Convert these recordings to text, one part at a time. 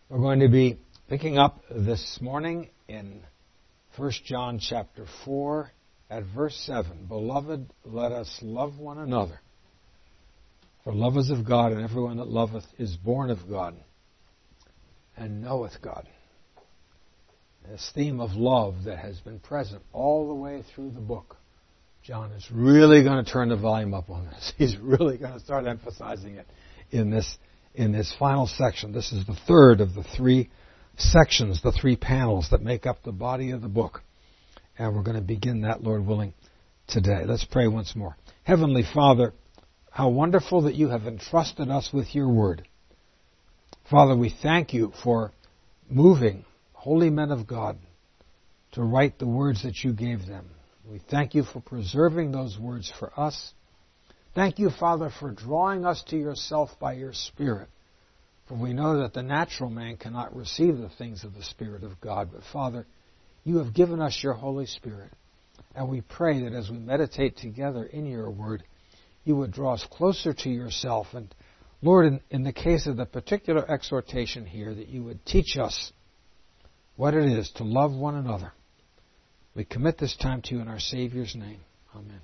We're going to be picking up this morning in 1 John chapter 4 at verse 7. Beloved, let us love one another. For love is of God, and everyone that loveth is born of God and knoweth God. This theme of love that has been present all the way through the book. John is really going to turn the volume up on this. He's really going to start emphasizing it in this final section. This is the third of the three sections, the three panels that make up the body of the book. And we're going to begin that, Lord willing, today. Let's pray once more. Heavenly Father, how wonderful that you have entrusted us with your word. Father, we thank you for moving holy men of God to write the words that you gave them. We thank you for preserving those words for us. Thank you, Father, for drawing us to yourself by your Spirit. For we know that the natural man cannot receive the things of the Spirit of God. But, Father, you have given us your Holy Spirit. And we pray that as we meditate together in your word, you would draw us closer to yourself. And, Lord, in the case of the particular exhortation here, that you would teach us what it is to love one another. We commit this time to you in our Savior's name. Amen.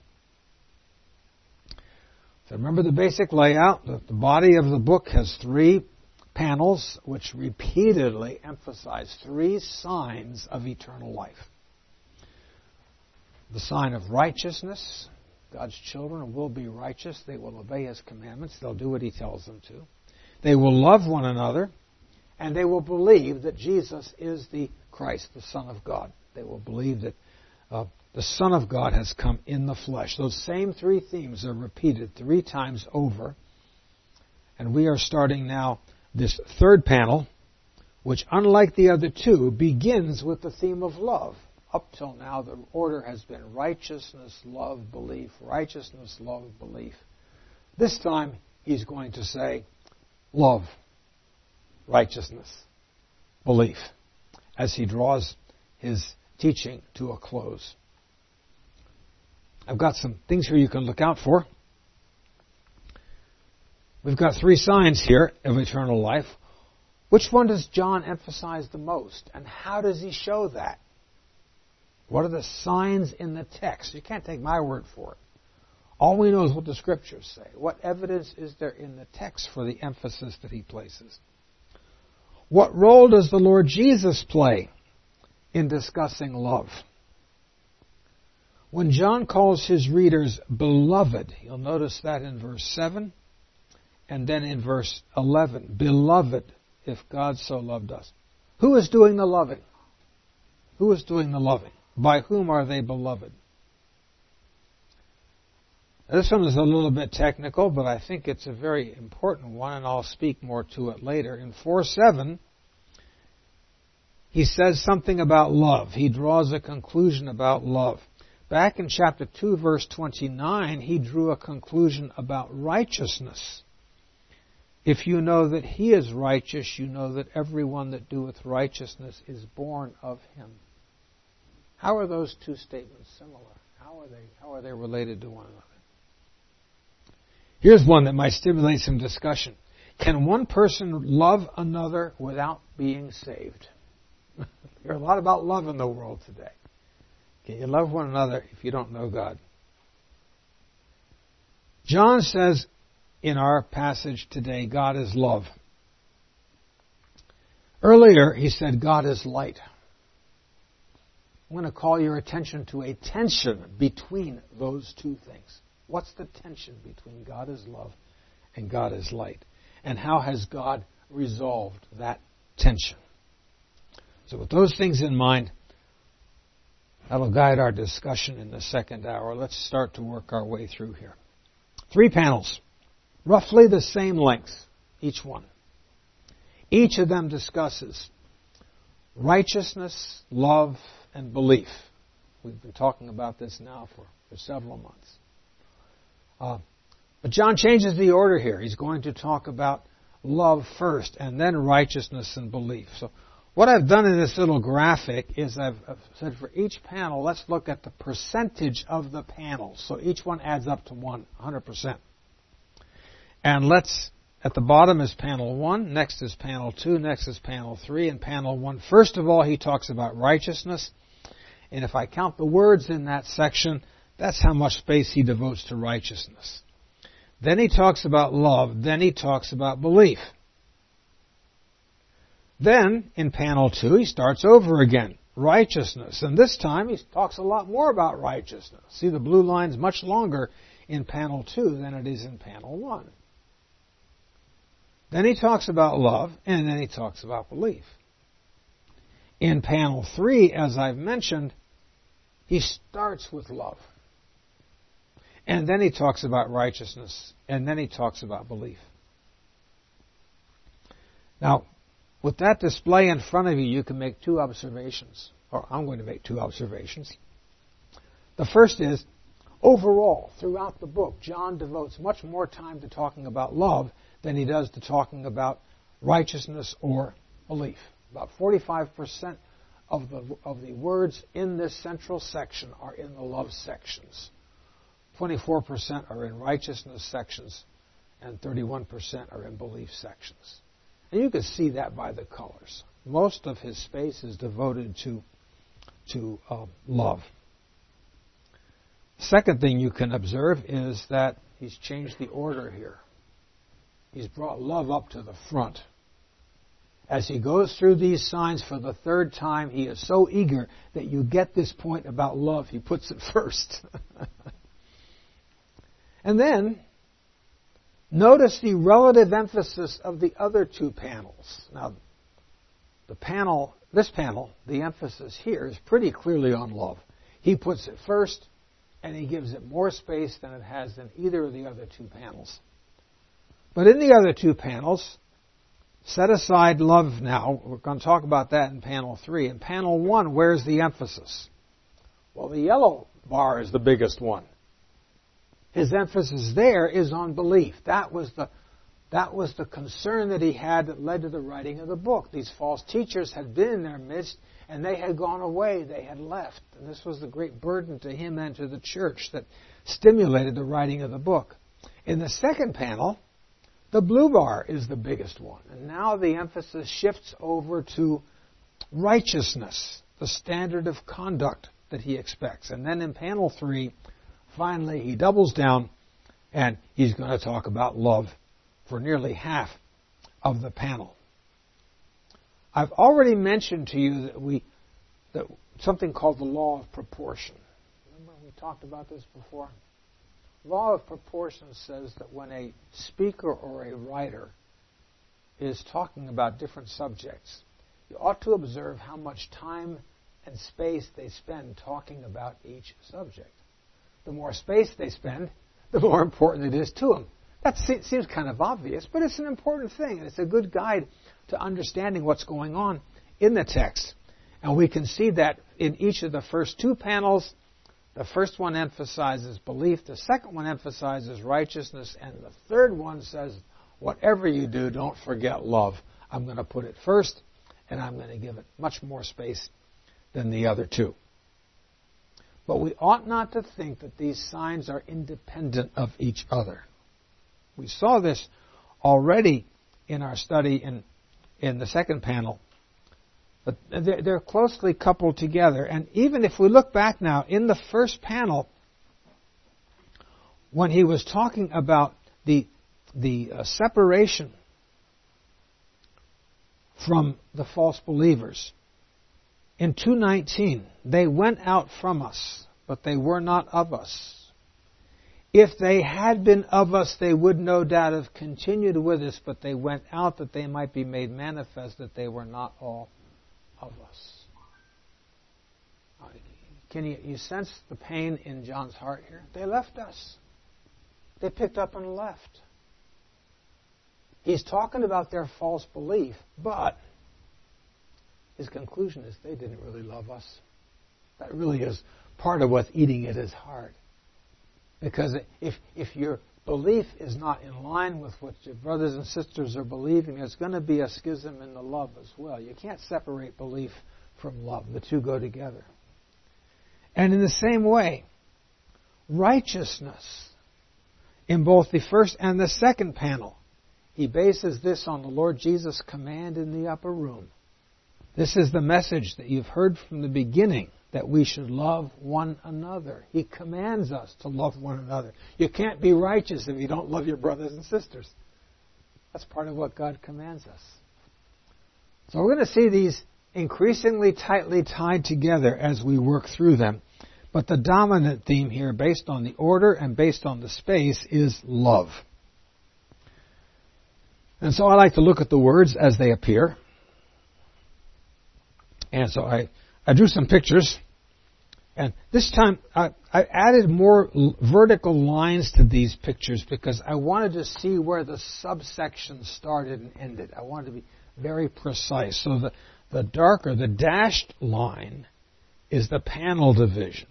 So remember the basic layout. The body of the book has three panels which repeatedly emphasize three signs of eternal life. The sign of righteousness. God's children will be righteous. They will obey His commandments. They'll do what He tells them to. They will love one another. And they will believe that Jesus is the Christ, the Son of God. They will believe that the Son of God has come in the flesh. Those same three themes are repeated three times over. And we are starting now this third panel, which, unlike the other two, begins with the theme of love. Up till now, the order has been righteousness, love, belief. Righteousness, love, belief. This time, he's going to say love, righteousness, belief, as he draws his teaching to a close. I've got some things here you can look out for. We've got three signs here of eternal life. Which one does John emphasize the most? And how does he show that? What are the signs in the text? You can't take my word for it. All we know is what the Scriptures say. What evidence is there in the text for the emphasis that he places? What role does the Lord Jesus play in discussing love? When John calls his readers beloved, you'll notice that in verse 7 and then in verse 11. Beloved, if God so loved us. Who is doing the loving? Who is doing the loving? By whom are they beloved? This one is a little bit technical, but I think it's a very important one, and I'll speak more to it later. In 4:7, he says something about love. He draws a conclusion about love. Back in chapter 2, verse 29, he drew a conclusion about righteousness. If you know that he is righteous, you know that everyone that doeth righteousness is born of him. How are those two statements similar? How are they related to one another? Here's one that might stimulate some discussion. Can one person love another without being saved? There's a lot about love in the world today. Can you love one another if you don't know God? John says in our passage today, God is love. Earlier, he said God is light. I'm going to call your attention to a tension between those two things. What's the tension between God is love and God is light? And how has God resolved that tension? So with those things in mind, that'll guide our discussion in the second hour. Let's start to work our way through here. Three panels, roughly the same length, each one. Each of them discusses righteousness, love, and belief. We've been talking about this now for several months. But John changes the order here. He's going to talk about love first and then righteousness and belief. So what I've done in this little graphic is I've said for each panel, let's look at the percentage of the panels. So each one adds up to 100%. And let's At the bottom is panel 1, next is panel 2, next is panel 3, and panel 1. First of all, he talks about righteousness. And if I count the words in that section, that's how much space he devotes to righteousness. Then he talks about love. Then he talks about belief. Then, in panel 2, he starts over again. Righteousness. And this time, he talks a lot more about righteousness. See, the blue line's much longer in panel 2 than it is in panel 1. Then he talks about love, and then he talks about belief. In panel 3, as I've mentioned, he starts with love. And then he talks about righteousness, and then he talks about belief. Now, with that display in front of you, you can make two observations. Or I'm going to make two observations. The first is, overall, throughout the book, John devotes much more time to talking about love than he does to talking about righteousness or belief. About 45% of the words in this central section are in the love sections. 24% are in righteousness sections, and 31% are in belief sections. And you can see that by the colors. Most of his space is devoted to love. Second thing you can observe is that he's changed the order here. He's brought love up to the front. As he goes through these signs for the third time, he is so eager that you get this point about love, he puts it first. And then, notice the relative emphasis of the other two panels. Now, this panel, the emphasis here is pretty clearly on love. He puts it first, and he gives it more space than it has in either of the other two panels. But in the other two panels, set aside love now. We're going to talk about that in panel 3. In panel 1, where's the emphasis? Well, the yellow bar is the biggest one. His emphasis there is on belief. That was the concern that he had that led to the writing of the book. These false teachers had been in their midst, and they had gone away. They had left. And this was the great burden to him and to the church that stimulated the writing of the book. In the second panel, the blue bar is the biggest one. And now the emphasis shifts over to righteousness, the standard of conduct that he expects. And then in panel 3, finally, he doubles down, and he's going to talk about love for nearly half of the panel. I've already mentioned to you that something called the law of proportion. Remember we talked about this before? Law of proportion says that when a speaker or a writer is talking about different subjects, you ought to observe how much time and space they spend talking about each subject. The more space they spend, the more important it is to them. That seems kind of obvious, but it's an important thing, and it's a good guide to understanding what's going on in the text. And we can see that in each of the first two panels. The first one emphasizes belief, the second one emphasizes righteousness, and the third one says, whatever you do, don't forget love. I'm going to put it first, and I'm going to give it much more space than the other two. But we ought not to think that these signs are independent of each other. We saw this already in our study in the second panel. But they're closely coupled together. And even if we look back now, in the first panel, when he was talking about the separation from the false believers, in 2:19, they went out from us, but they were not of us. If they had been of us, they would no doubt have continued with us, but they went out that they might be made manifest that they were not all of us. Can you sense the pain in John's heart here? They left us. They picked up and left. He's talking about their false belief, but his conclusion is they didn't really love us. That really is part of what's eating at his heart. Because if your belief is not in line with what your brothers and sisters are believing, there's going to be a schism in the love as well. You can't separate belief from love. The two go together. And in the same way, righteousness in both the first and the second panel He bases this on the Lord Jesus' command in the upper room. This is the message that you've heard from the beginning, that we should love one another. He commands us to love one another. You can't be righteous if you don't love your brothers and sisters. That's part of what God commands us. So we're going to see these increasingly tightly tied together as we work through them. But the dominant theme here, based on the order and based on the space, is love. And so I like to look at the words as they appear. And so I drew some pictures. And this time I added more vertical lines to these pictures because I wanted to see where the subsections started and ended. I wanted to be very precise. So the darker, the dashed line is the panel division.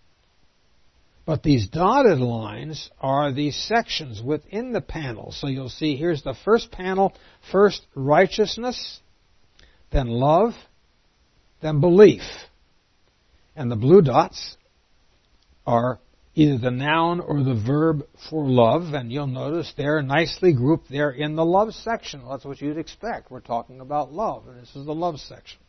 But these dotted lines are the sections within the panel. So you'll see here's the first panel, first righteousness, then love, then belief. And the blue dots are either the noun or the verb for love, and you'll notice they're nicely grouped there in the love section. Well, that's what you'd expect. We're talking about love, and this is the love section.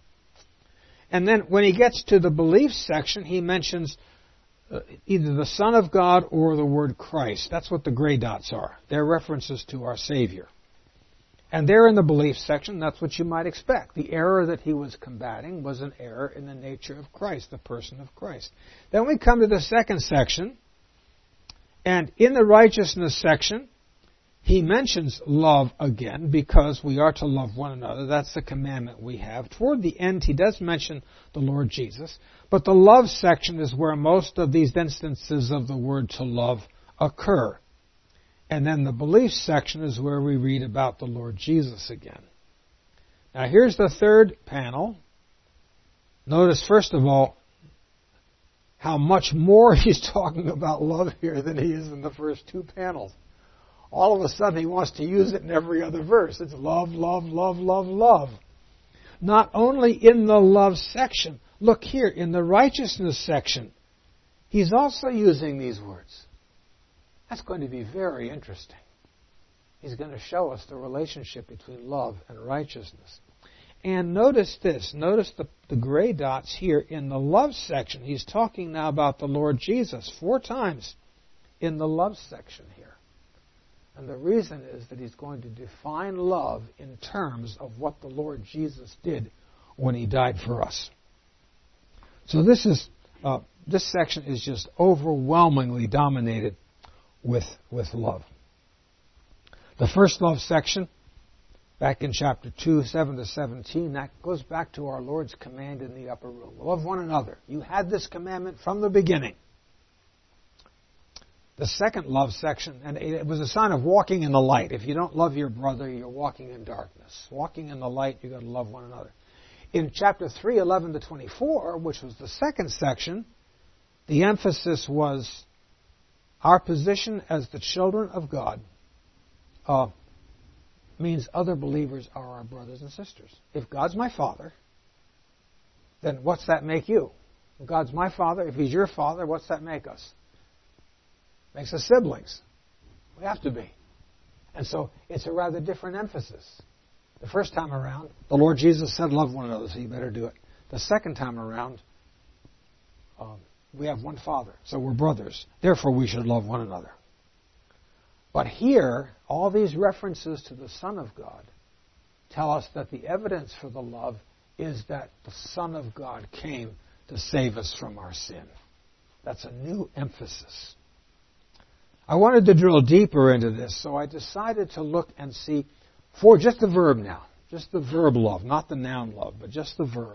And then when he gets to the belief section, he mentions either the Son of God or the word Christ. That's what the gray dots are. They're references to our Savior. And there in the belief section, that's what you might expect. The error that he was combating was an error in the nature of Christ, the person of Christ. Then we come to the second section, and in the righteousness section, he mentions love again because we are to love one another. That's the commandment we have. Toward the end, he does mention the Lord Jesus, but the love section is where most of these instances of the word to love occur. And then the belief section is where we read about the Lord Jesus again. Now here's the third panel. Notice first of all how much more he's talking about love here than he is in the first two panels. All of a sudden he wants to use it in every other verse. It's love, love, love, love, love. Not only in the love section. Look here, in the righteousness section, he's also using these words. That's going to be very interesting. He's going to show us the relationship between love and righteousness. And notice this. Notice the gray dots here in the love section. He's talking now about the Lord Jesus 4 times in the love section here. And the reason is that he's going to define love in terms of what the Lord Jesus did when he died for us. So this section is just overwhelmingly dominated with love. The first love section, back in chapter 2, 7 to 17, that goes back to our Lord's command in the upper room. Love one another. You had this commandment from the beginning. The second love section, and it was a sign of walking in the light. If you don't love your brother, you're walking in darkness. Walking in the light, you've got to love one another. In chapter 3, 11 to 24, which was the second section, the emphasis was our position as the children of God means other believers are our brothers and sisters. If God's my Father, then what's that make you? If God's my Father, if He's your Father, what's that make us? Makes us siblings. We have to be. And so it's a rather different emphasis. The first time around, the Lord Jesus said, love one another, so you better do it. The second time around, we have one Father, so we're brothers. Therefore, we should love one another. But here, all these references to the Son of God tell us that the evidence for the love is that the Son of God came to save us from our sin. That's a new emphasis. I wanted to drill deeper into this, so I decided to look and see for just the verb now, just the verb love, not the noun love, but just the verb.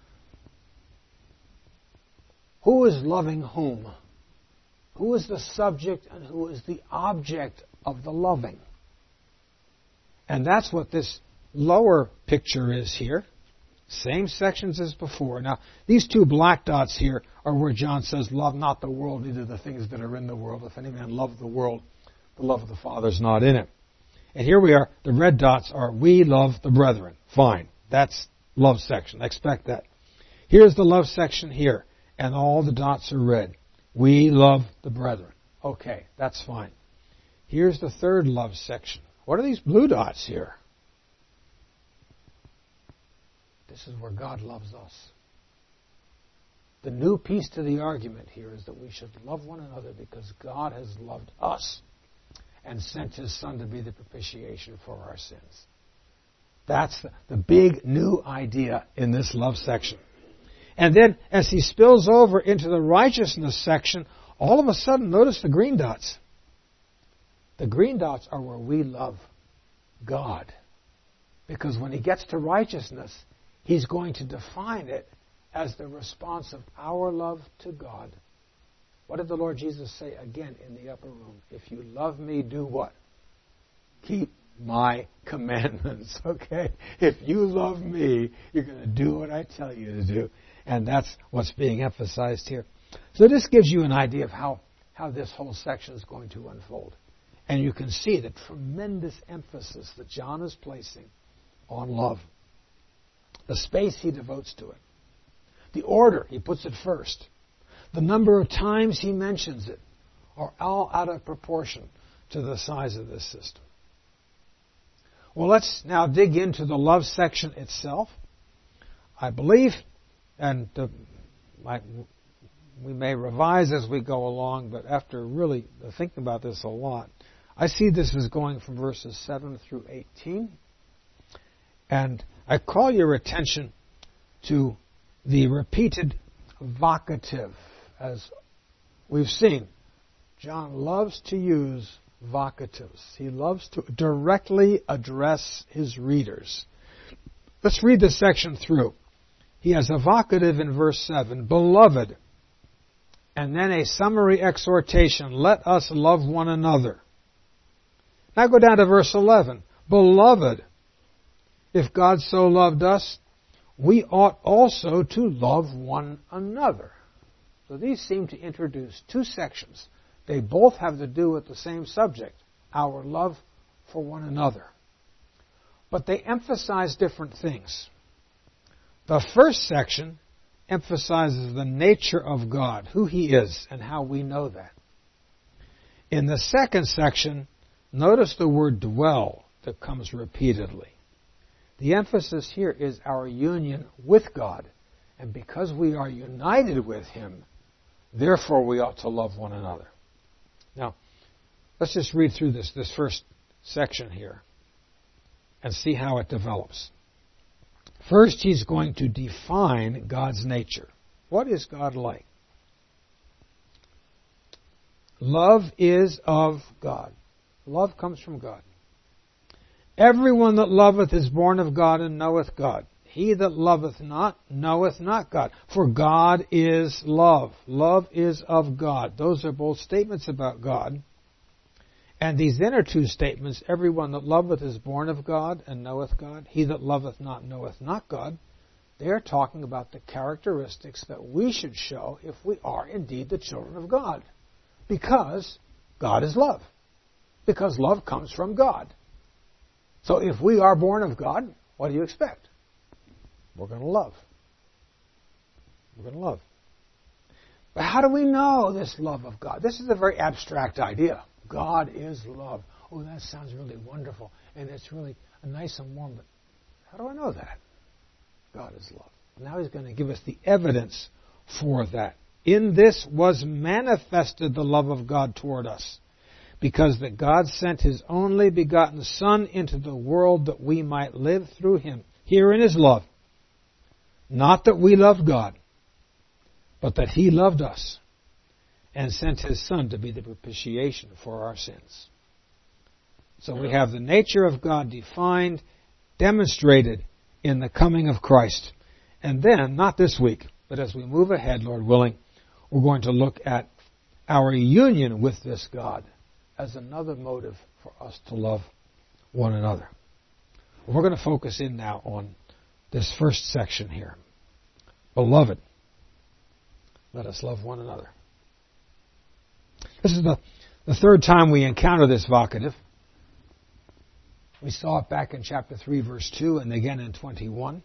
Who is loving whom? Who is the subject and who is the object of the loving? And that's what this lower picture is here. Same sections as before. Now, these 2 black dots here are where John says, love not the world, neither the things that are in the world. If any man love the world, the love of the Father is not in him. And here we are. The red dots are, we love the brethren. Fine. That's love section. Expect that. Here's the love section here. And all the dots are red. We love the brethren. Okay, that's fine. Here's the third love section. What are these blue dots here? This is where God loves us. The new piece to the argument here is that we should love one another because God has loved us and sent His Son to be the propitiation for our sins. That's the big new idea in this love section. And then as he spills over into the righteousness section, all of a sudden, notice the green dots. The green dots are where we love God. Because when he gets to righteousness, he's going to define it as the response of our love to God. What did the Lord Jesus say again in the upper room? If you love me, do what? Keep my commandments, okay? If you love me, you're going to do what I tell you to do. And that's what's being emphasized here. So this gives you an idea of how this whole section is going to unfold. And you can see the tremendous emphasis that John is placing on love. The space he devotes to it. The order he puts it first. The number of times he mentions it are all out of proportion to the size of this system. Well, let's now dig into the love section itself. I believe, and we may revise as we go along, but after really thinking about this a lot, I see this as going from verses 7 through 18. And I call your attention to the repeated vocative. As we've seen, John loves to use vocatives. He loves to directly address his readers. Let's read this section through. He has a vocative in verse 7, beloved, and then a summary exhortation, let us love one another. Now go down to verse 11, beloved, if God so loved us, we ought also to love one another. So these seem to introduce two sections. They both have to do with the same subject, our love for one another. But they emphasize different things. The first section emphasizes the nature of God, who He is, and how we know that. In the second section, notice the word dwell that comes repeatedly. The emphasis here is our union with God. And because we are united with Him, therefore we ought to love one another. Now, let's just read through this first section here and see how it develops. First, he's going to define God's nature. What is God like? Love is of God. Love comes from God. Everyone that loveth is born of God and knoweth God. He that loveth not, knoweth not God. For God is love. Love is of God. Those are both statements about God. And these inner two statements, everyone that loveth is born of God and knoweth God. He that loveth not, knoweth not God. They are talking about the characteristics that we should show if we are indeed the children of God. Because God is love. Because love comes from God. So if we are born of God, what do you expect? We're going to love. We're going to love. But how do we know this love of God? This is a very abstract idea. God is love. Oh, that sounds really wonderful. And it's really nice and warm. But how do I know that? God is love. Now he's going to give us the evidence for that. In this was manifested the love of God toward us, because that God sent His only begotten Son into the world that we might live through Him. Herein is love. Not that we loved God, but that He loved us and sent His Son to be the propitiation for our sins. So we have the nature of God defined, demonstrated in the coming of Christ. And then, not this week, but as we move ahead, Lord willing, we're going to look at our union with this God as another motive for us to love one another. We're going to focus in now on this first section here. Beloved, let us love one another. This is the third time we encounter this vocative. We saw it back in chapter 3, verse 2, and again in 21.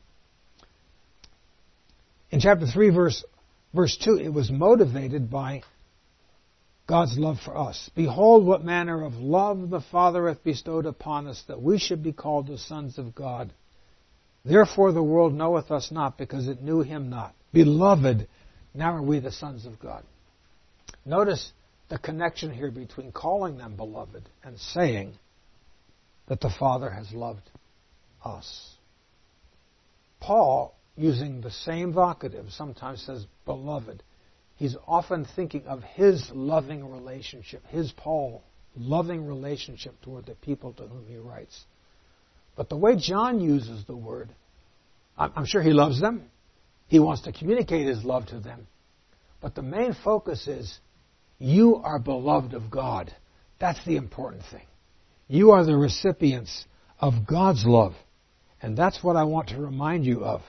In chapter 3, verse 2, it was motivated by God's love for us. Behold what manner of love the Father hath bestowed upon us, that we should be called the sons of God. Therefore the world knoweth us not, because it knew him not. Beloved, now are we the sons of God. Notice the connection here between calling them beloved and saying that the Father has loved us. Paul, using the same vocative, sometimes says beloved. He's often thinking of his loving relationship, his Paul loving relationship toward the people to whom he writes. But the way John uses the word, I'm sure he loves them. He wants to communicate his love to them. But the main focus is, you are beloved of God. That's the important thing. You are the recipients of God's love. And that's what I want to remind you of.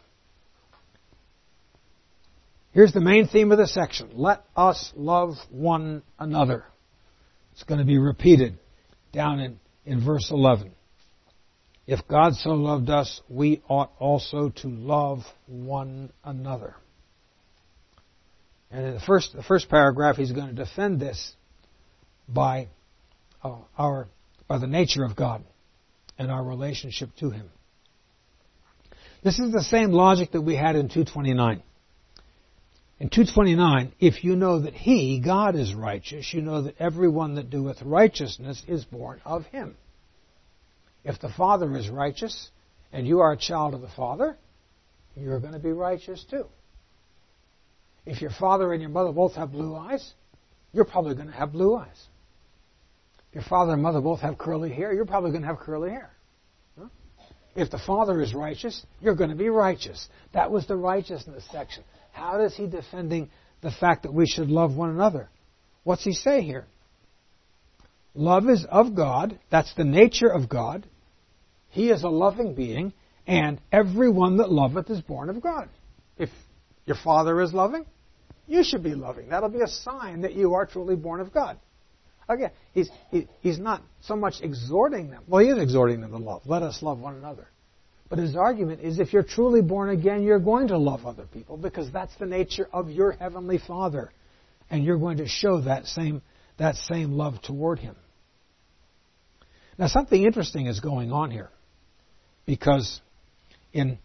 Here's the main theme of the section. Let us love one another. It's going to be repeated down in verse 11. If God so loved us, we ought also to love one another. And in the first paragraph, he's going to defend this by the nature of God and our relationship to him. This is the same logic that we had in 2:29. In 2:29, if you know that he, God, is righteous, you know that everyone that doeth righteousness is born of him. If the Father is righteous, and you are a child of the Father, you're going to be righteous too. If your father and your mother both have blue eyes, you're probably going to have blue eyes. If your father and mother both have curly hair, you're probably going to have curly hair. Huh? If the Father is righteous, you're going to be righteous. That was the righteousness section. How is he defending the fact that we should love one another? What's he say here? Love is of God. That's the nature of God. He is a loving being, and everyone that loveth is born of God. If your Father is loving, you should be loving. That'll be a sign that you are truly born of God. Again, he's not so much exhorting them. Well, he is exhorting them to love. Let us love one another. But his argument is, if you're truly born again, you're going to love other people, because that's the nature of your heavenly Father. And you're going to show that same love toward him. Now, something interesting is going on here. Because where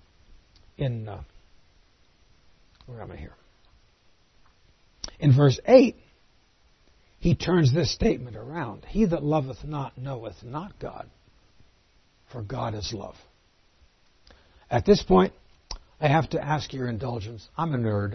am I here? In verse 8, he turns this statement around. He that loveth not knoweth not God, for God is love. At this point, I have to ask your indulgence. I'm a nerd.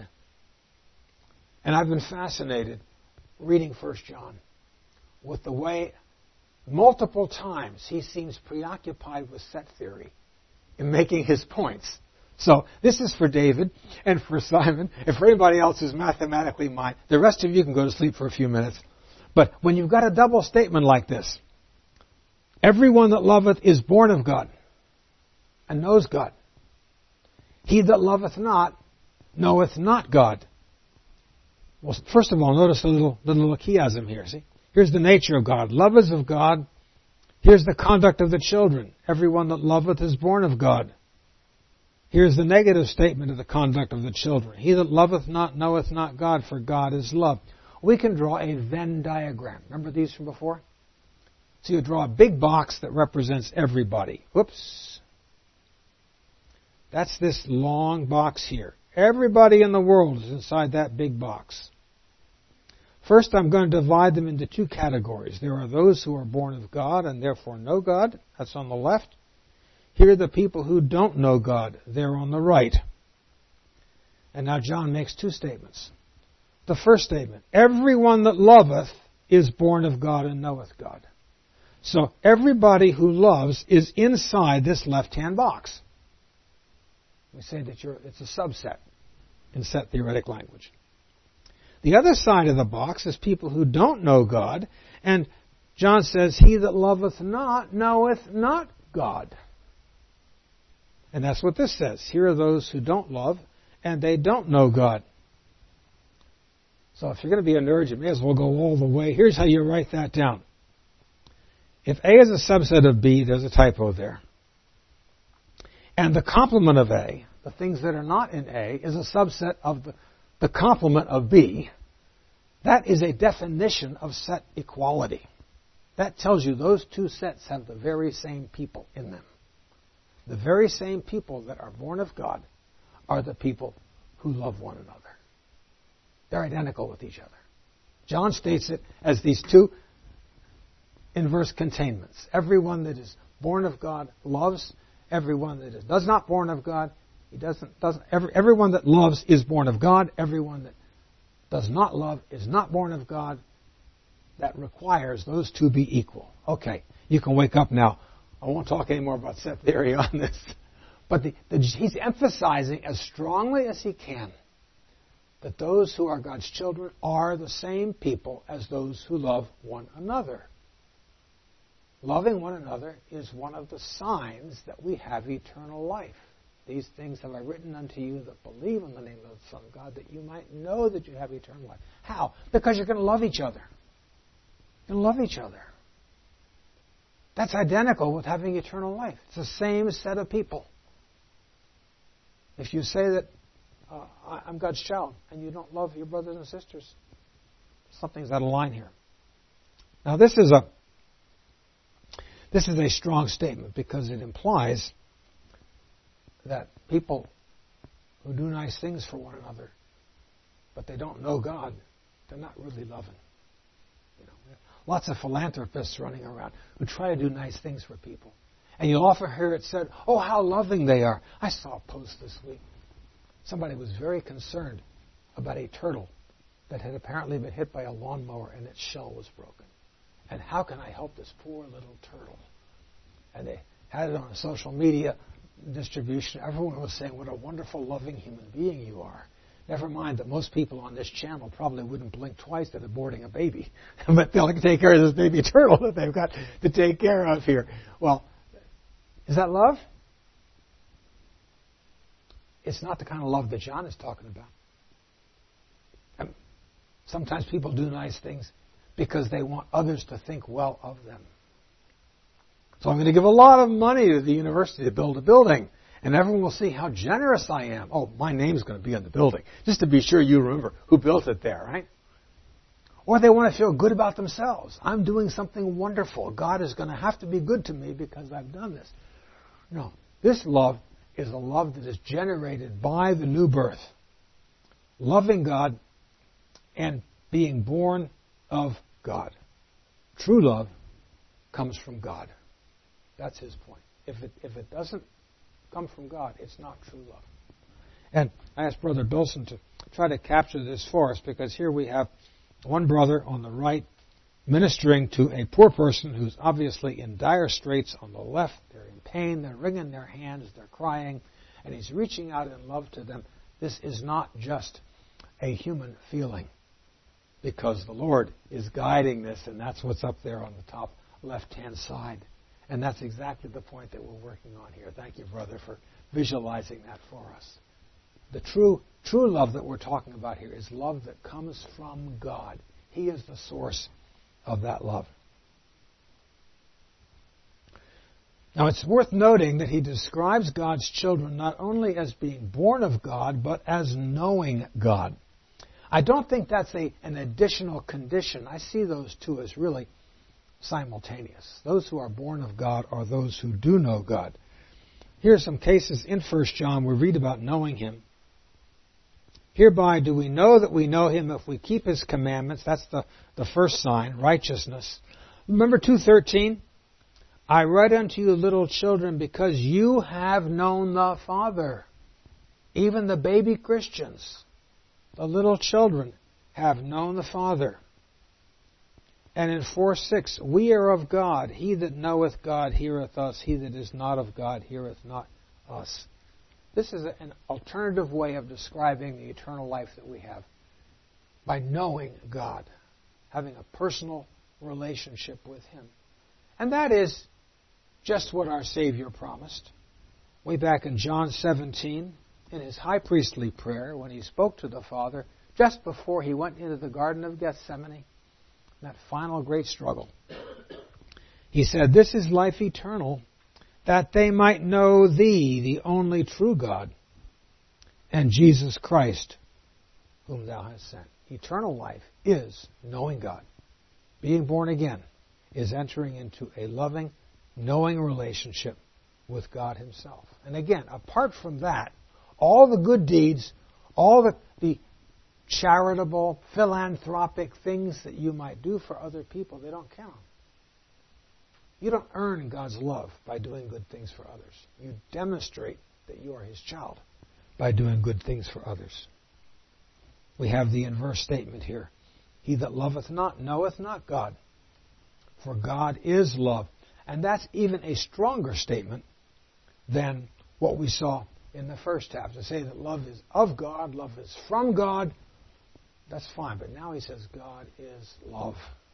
And I've been fascinated reading 1 John with the way multiple times he seems preoccupied with set theory in making his points. So this is for David and for Simon and for anybody else who's mathematically minded. The rest of you can go to sleep for a few minutes. But when you've got a double statement like this, everyone that loveth is born of God and knows God. He that loveth not knoweth not God. Well, first of all, notice the little chiasm here. See, here's the nature of God. Love is of God. Here's the conduct of the children. Everyone that loveth is born of God. Here's the negative statement of the conduct of the children. He that loveth not knoweth not God, for God is love. We can draw a Venn diagram. Remember these from before? So you draw a big box that represents everybody. Whoops. That's this long box here. Everybody in the world is inside that big box. First, I'm going to divide them into two categories. There are those who are born of God and therefore know God. That's on the left. Here are the people who don't know God. They're on the right. And now John makes two statements. The first statement, everyone that loveth is born of God and knoweth God. So everybody who loves is inside this left-hand box. We say that it's a subset in set theoretic language. The other side of the box is people who don't know God, and John says, he that loveth not knoweth not God. And that's what this says. Here are those who don't love, and they don't know God. So if you're going to be a nerd, you may as well go all the way. Here's how you write that down. If A is a subset of B, there's a typo there. And the complement of A, the things that are not in A, is a subset of the complement of B. That is a definition of set equality. That tells you those two sets have the very same people in them. The very same people that are born of God are the people who love one another. They're identical with each other. John states it as these two inverse containments. Everyone that is born of God loves. Everyone that is not born of God, everyone that loves is born of God. Everyone that does not love is not born of God. That requires those two be equal. Okay, you can wake up now. I won't talk anymore about set theory on this. But he's emphasizing as strongly as he can that those who are God's children are the same people as those who love one another. Loving one another is one of the signs that we have eternal life. These things have I written unto you that believe in the name of the Son of God, that you might know that you have eternal life. How? Because you're going to love each other. You're going to love each other. That's identical with having eternal life. It's the same set of people. If you say that I'm God's child and you don't love your brothers and sisters, something's out of line here. Now this is a strong statement because it implies that people who do nice things for one another, but they don't know God, they're not really loving. Lots of philanthropists running around who try to do nice things for people. And you'll often hear it said, oh, how loving they are. I saw a post this week. Somebody was very concerned about a turtle that had apparently been hit by a lawnmower and its shell was broken. And how can I help this poor little turtle? And they had it on a social media distribution. Everyone was saying, what a wonderful, loving human being you are. Never mind that most people on this channel probably wouldn't blink twice at aborting a baby. But they'll take care of this baby turtle that they've got to take care of here. Well, is that love? It's not the kind of love that John is talking about. And sometimes people do nice things because they want others to think well of them. So I'm going to give a lot of money to the university to build a building. And everyone will see how generous I am. Oh, my name's going to be on the building. Just to be sure you remember who built it there, right? Or they want to feel good about themselves. I'm doing something wonderful. God is going to have to be good to me because I've done this. No, this love is a love that is generated by the new birth. Loving God and being born of God. True love comes from God. That's his point. If it doesn't come from God, it's not true love. And I asked Brother Bilson to try to capture this for us because here we have one brother on the right ministering to a poor person who's obviously in dire straits on the left. They're in pain, they're wringing their hands, they're crying, and he's reaching out in love to them. This is not just a human feeling because the Lord is guiding this, and that's what's up there on the top left-hand side. And that's exactly the point that we're working on here. Thank you, brother, for visualizing that for us. The true love that we're talking about here is love that comes from God. He is the source of that love. Now, it's worth noting that he describes God's children not only as being born of God, but as knowing God. I don't think that's an additional condition. I see those two as really simultaneous. Those who are born of God are those who do know God. Here are some cases in 1 John we read about knowing him. Hereby do we know that we know him if we keep his commandments. That's the first sign, righteousness. Remember 2:13? I write unto you, little children, because you have known the Father. Even the baby Christians, the little children, have known the Father. And in 4:6, we are of God. He that knoweth God heareth us. He that is not of God heareth not us. This is an alternative way of describing the eternal life that we have. By knowing God. Having a personal relationship with him. And that is just what our Savior promised. Way back in John 17, in his high priestly prayer, when he spoke to the Father, just before he went into the Garden of Gethsemane, that final great struggle. He said, this is life eternal, that they might know thee, the only true God, and Jesus Christ, whom thou hast sent. Eternal life is knowing God. Being born again is entering into a loving, knowing relationship with God himself. And again, apart from that, all the good deeds, all the charitable, philanthropic things that you might do for other people, they don't count. You don't earn God's love by doing good things for others. You demonstrate that you are his child by doing good things for others. We have the inverse statement here. He that loveth not knoweth not God, for God is love. And that's even a stronger statement than what we saw in the first half. To say that love is of God, love is from God, that's fine. But now he says God is love.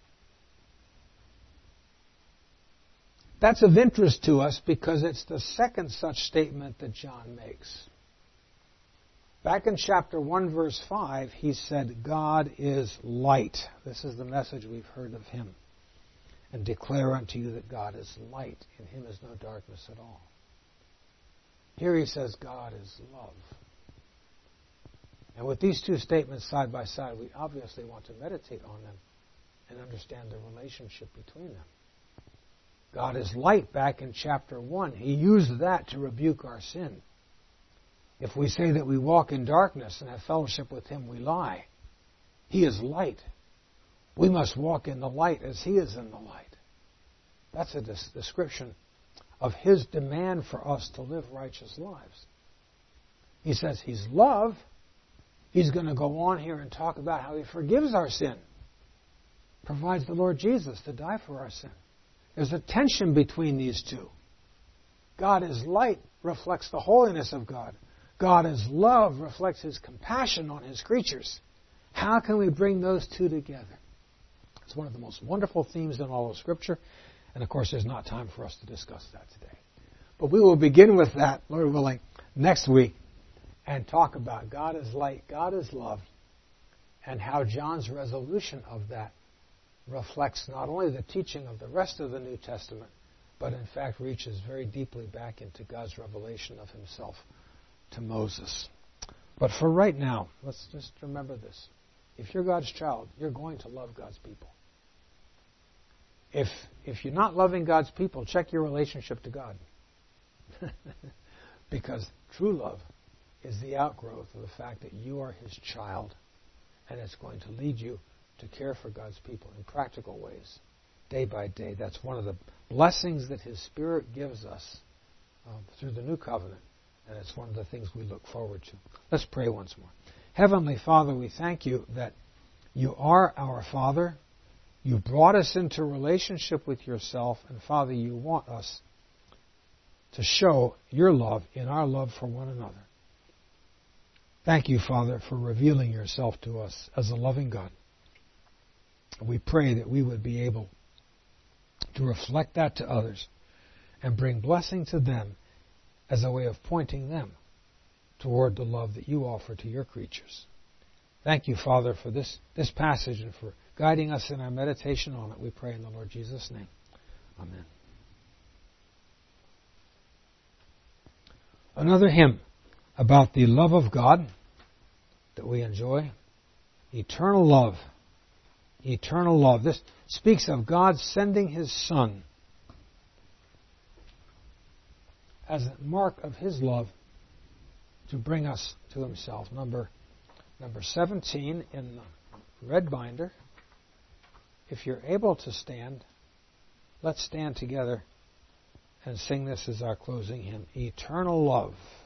That's of interest to us because it's the second such statement that John makes. Back in chapter 1, verse 5, he said, God is light. This is the message we've heard of him. And declare unto you that God is light. In him is no darkness at all. Here he says, God is love. And with these two statements side by side, we obviously want to meditate on them and understand the relationship between them. God is light back in chapter 1. He used that to rebuke our sin. If we say that we walk in darkness and have fellowship with him, we lie. He is light. We must walk in the light as he is in the light. That's a description of his demand for us to live righteous lives. He says he's love. He's going to go on here and talk about how he forgives our sin. Provides the Lord Jesus to die for our sin. There's a tension between these two. God is light, reflects the holiness of God. God is love, reflects his compassion on his creatures. How can we bring those two together? It's one of the most wonderful themes in all of Scripture. And of course, there's not time for us to discuss that today. But we will begin with that, Lord willing, next week and talk about God is light, God is love, and how John's resolution of that reflects not only the teaching of the rest of the New Testament, but in fact reaches very deeply back into God's revelation of himself to Moses. But for right now, let's just remember this. If you're God's child, you're going to love God's people. If you're not loving God's people, check your relationship to God. Because true love is the outgrowth of the fact that you are his child, and it's going to lead you to care for God's people in practical ways, day by day. That's one of the blessings that his Spirit gives us through the new covenant, and it's one of the things we look forward to. Let's pray once more. Heavenly Father, we thank you that you are our Father. You brought us into relationship with yourself, and Father, you want us to show your love in our love for one another. Thank you, Father, for revealing yourself to us as a loving God. We pray that we would be able to reflect that to others and bring blessing to them as a way of pointing them toward the love that you offer to your creatures. Thank you, Father, for this passage and for guiding us in our meditation on it. We pray in the Lord Jesus' name. Amen. Another hymn about the love of God that we enjoy. Eternal love. Eternal love. This speaks of God sending his Son as a mark of his love to bring us to himself. Number 17 in the red binder. If you're able to stand, let's stand together and sing this as our closing hymn. Eternal love.